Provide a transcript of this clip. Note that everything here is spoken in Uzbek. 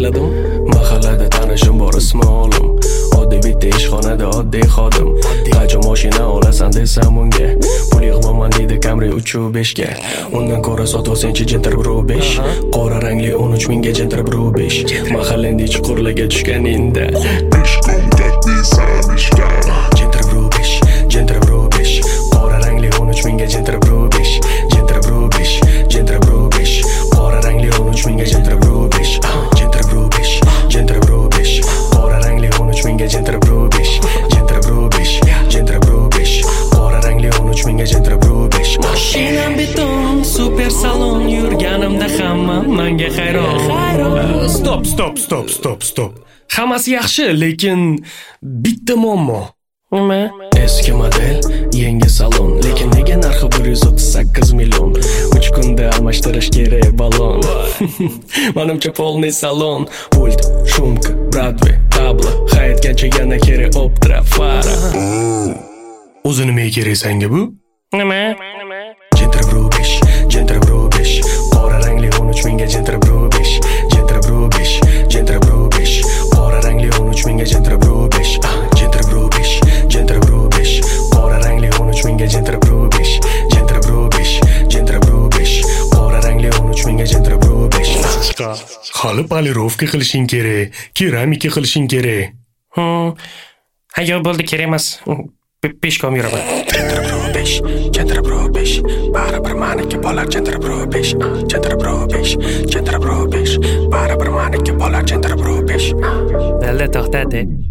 tanladim. Mahallada tanishim bor, ismi olim. Oddiy bitta ishxonada oddiy xodim. Qancha mashina olasan desam unga, pul yig'maman deydi Camry 3.5 ga. Undan ko'ra sotvosenchi Gentra Pro 5. Qora rangli 13 mingga Gentra Pro 5. Mahallanda chuqurlarga tushganingda Gentra Pro 5, Gentra Pro 5. Qora rangli 13 mingga Gentra Pro 5. Gentra Pro 5, Gentra Pro 5. Qora rangli 13 mingga Gentra Pro 5. Gentra Pro 5, Gentra Pro 5. Qora rangli 13 mingga Gentra Pro 5. Gentra Pro 5, Gentra Pro 5. Qora rangli 13 mingga Gentra Pro 5. Mashinam beton, super salon, yurganimda hamma menga hayron. Stop. Hammasi yaxshi, lekin bitta muammo. Nima? Eski model, yangi salon, lekin nega narxi 138 million? 3 kunda almashtirish kerak balon. Menimcha polniy salon, pult, shumka, Broadway, tabla, hayotgancha yana kerak optra, fara. O'zi nimaga kerak senga bu? Nima? Gentra Pro 5, Gentra Pro 5. Qora rangli 13 mingga Gentra Pro 5. Gentra Pro 5, Gentra Pro 5. Qora rangli 13 mingga Gentra Pro 5. Gentra Pro 5, Gentra Pro 5. Qora rangli 13 mingga Gentra Pro 5. Gentra Pro 5, Gentra Pro 5. Qora rangli 13 mingga Gentra Pro 5. Hali polirovka qilishing kerak, keramika qilishing kerak. Ayo bo'ldi, kerak emas. Peshkom yuraman. Gentra Pro 5, Gentra Pro 5. Baribir meniki bo'lar Gentra Pro 5. Gentra Pro 5, Gentra Pro 5. Baribir meniki bo'lar Gentra Pro 5. Dalda to'xtadi.